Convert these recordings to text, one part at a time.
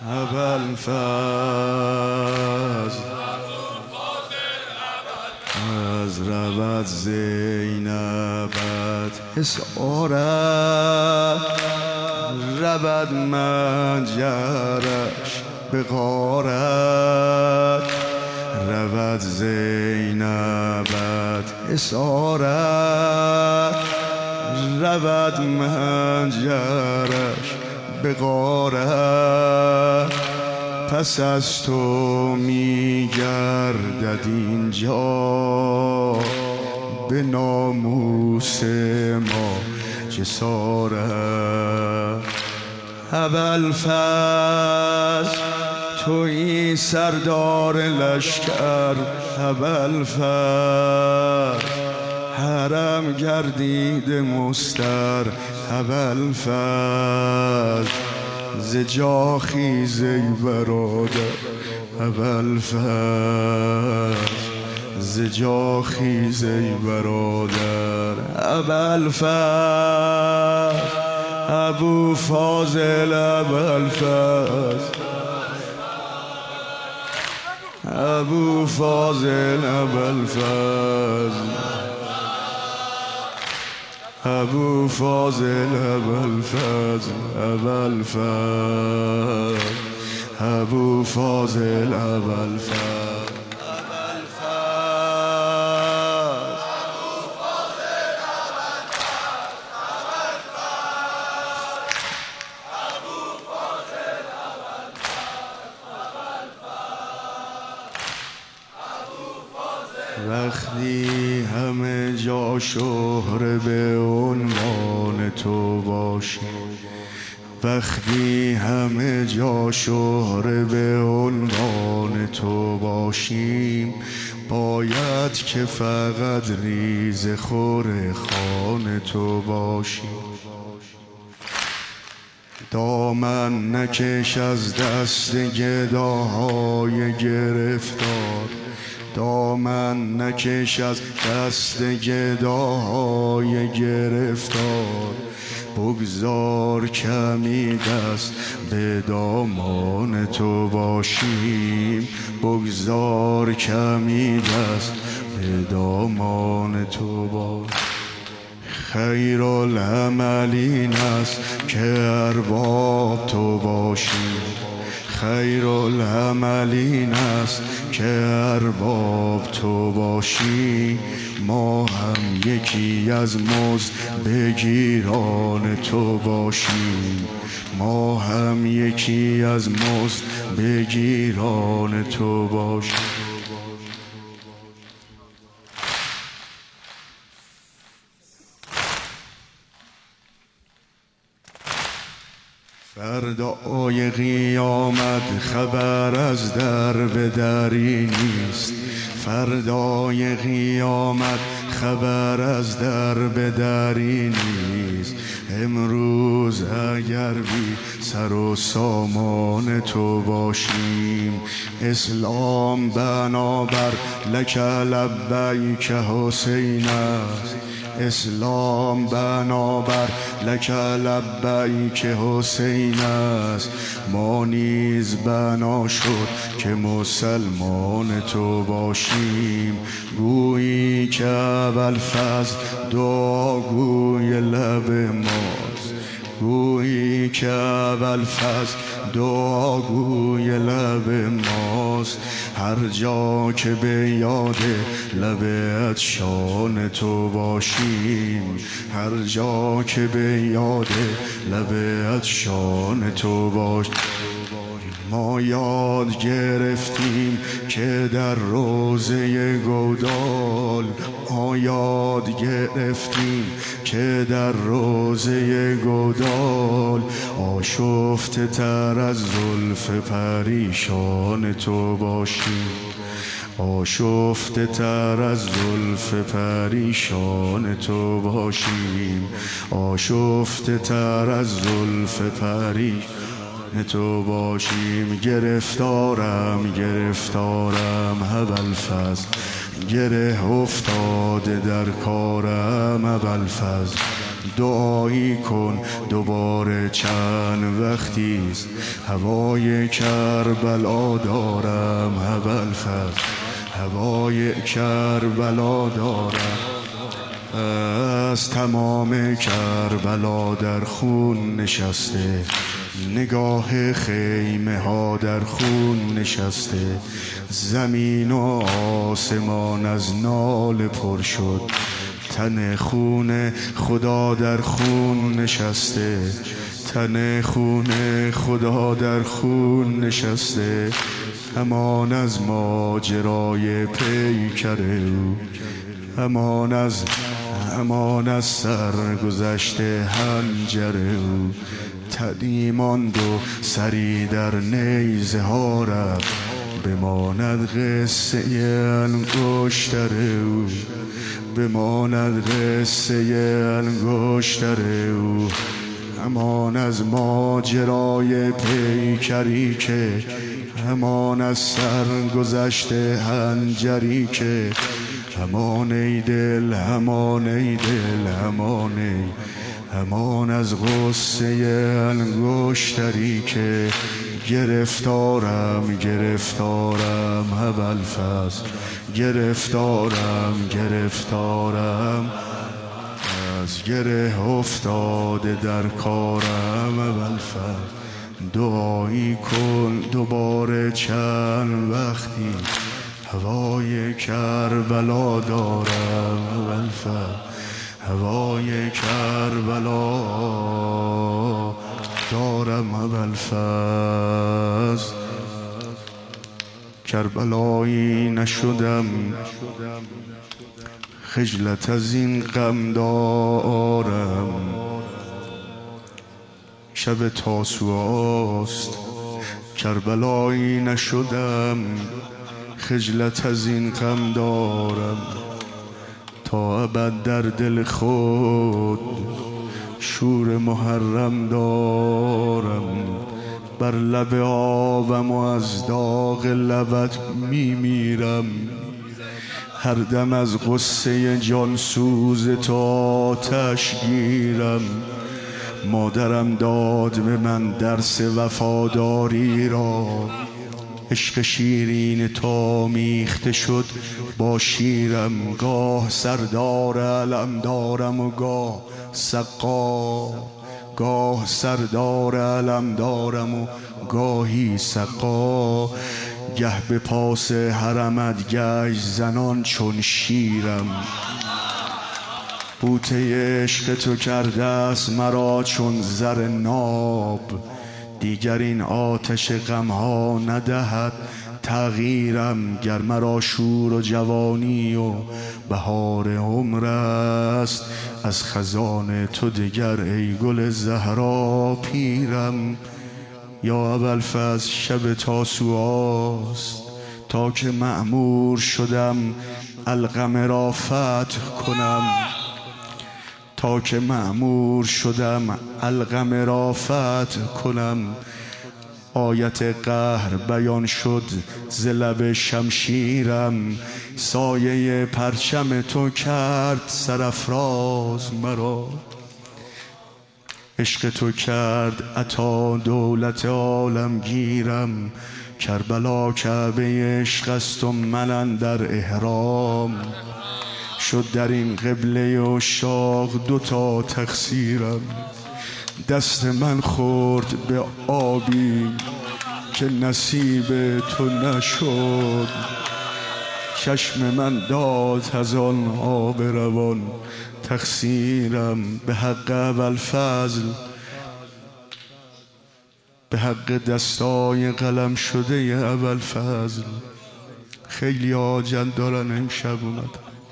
ابوالفضل از رود زینبت اسارت رود منجرش به غارت رود زینبت اسارت رود منجرش به غارت پس از تو می گردد اینجا به ناموس ما جسارت ابوالفضل تویی سردار لشکر ابوالفضل حرم گردید مستر ابوالفضل ز جا خیز ای برادر ابوالفضل ز جا خیز ای برادر ابوالفضل ابوفاضل ابوالفضل ابوفاضل ابوالفضل ابوفاضل ابوالفضل ابوالفضل ابوفاضل ابوالفضل وقتی همه جا شهره به عنوان تو باشیم وقتی همه جا شهره به عنوان تو باشیم باید که فقط ریز خور خان تو باشیم دامن نکش از دست گداهای گرفتار دامن نکش از دست گداهای گرفتار بگذار کمی دست به دامان تو باشیم بگذار کمی دست به دامان تو باشیم خیر العمل این است که ارباب تو باشیم خیر العمل این است که ارباب تو باشی ما هم یکی از مزد بگیران تو باشیم ما هم یکی از مزد بگیران تو باشیم فردای قیامت خبر از در به دری نیست فردای قیامت خبر از در به دری نیست امروز اگر بی سر و سامان تو باشیم اسلام بنابر لک لبیک حسین است اسلام بنابر لک لبیک حسین است ما نیز بنا شد که مسلمان تو باشیم گویی که ابوالفضل دعاگوی لب ماست گویی که ابوالفضل دعاگوی لب ماست هر جا که به یاد لب عطشان تو باشیم هر جا که به یاد لب عطشان تو باشیم ما یاد گرفتیم که در روضه گودال ما یاد گرفتیم که در روضه گودال آشفته تر از زلف پریشان تو باشیم آشفته تر از زلف پریشان تو باشیم آشفته تر از زلف پریشان تو باشیم گرفتارم گرفتارم ابوالفضل گره افتاده در کارم ابوالفضل دعایی کن دوباره چند وقتیست هوای کربلا دارم ابوالفضل هوای کربلا دارم از تمام کربلا در خون نشسته نگاه خیمه ها در خون نشسته زمین و آسمان از ناله پر شد تن خون خدا در خون نشسته تن خون خدا در خون نشسته همان از ماجرای پیکر او همان از سرگذشت حنجر او تنی ماند و سری در نیزه ها رفت بماند قصه انگشتر او بماند قصه انگشتر او همان از ماجرای پیکری که همان از سرگذشت حنجری که همان ای دل همان ای دل همان از غصه انگشتری که گرفتارم ابوالفضل گرفتارم از گره افتاده در کارم ابوالفضل دعایی کن دوباره چند وقتی هوای کربلا دارم ابوالفضل هوای کربلا دارم ابوالفضل کربلایی نشدم خجلت از این غم دارم شب تاسوعاست کربلایی نشدم خجلت از این غم دارم تا ابد در دل خود شور محرم دارم بر لب آبم و از داغ لبت میمیرم هر دم از غصه جانسوز تو آتش گیرم مادرم داد به من درس وفاداری را عشق شیرین تا میخته شد با شیرم گاه سردار علم دارم و گاه سقا گاه سردار علم دارم و گاهی سقا گه به پاس حرمت گشت زنان چون شیرم بوته عشق تو کرده است مرا چون زر ناب دیگر این آتش غمها ندهد تغییرم گر مرا شور و جوانی و بهار عمر است از خزان تو دگر ای گل زهرا پیرم یا ابوالفضل شب تاسوعاست تا که مأمور شدم القمه را فتح کنم تا که مأمور شدم القمه را فتح کنم آیت قهر بیان شد ز لب شمشیرم سایه پرچم تو کرد سرافراز مرا عشق تو کرد عطا دولت عالمگیرم کربلا کعبه عشق است و من اندر احرام شد در این قبله عشاق دوتا تقصیرم دست من خورد به آبی که نصیب تو نشد چشم من داد از آن آب روان تقصیرم به حق ابوالفضل به حق دستای قلم شده ابوالفضل خیلی حاجت دارن امشب اومدن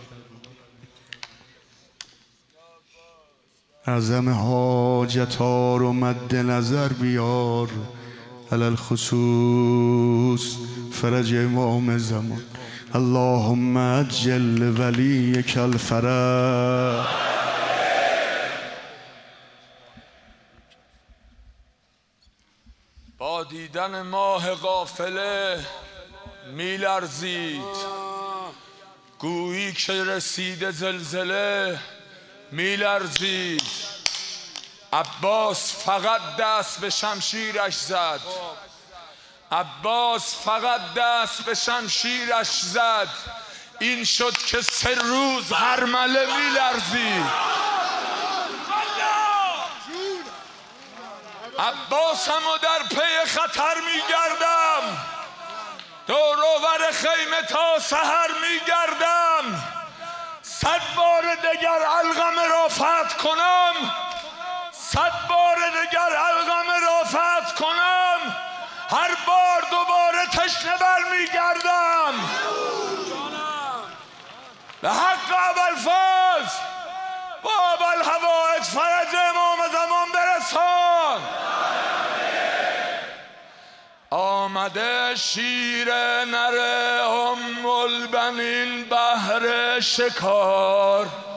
اعظم حاجت ها رو مد نظر بیار علل خصوص فرج امام زمان اللهم عجل ولیک الفرج با دیدن ماه قافله میلرزید گویی که رسیده زلزله میلرزید. عباس فقط دست به شمشیرش زد. عباس فقط دست به شمشیرش زد. این شد که 3 روز هرمله میلرزید. عباسمو در پی خطر میگردم، دور و بر خیمه تا سحر میگردم. 100 بار دگر علقم را فتح کنم، 100 بار دگر علقم را فتح کنم. هر بار دوباره تشنه برمیگردم. به حق ابوالفضل با ابوالحوائج فرج امام زمان برسان. آمده شیر نر ام البنین بهر شکار.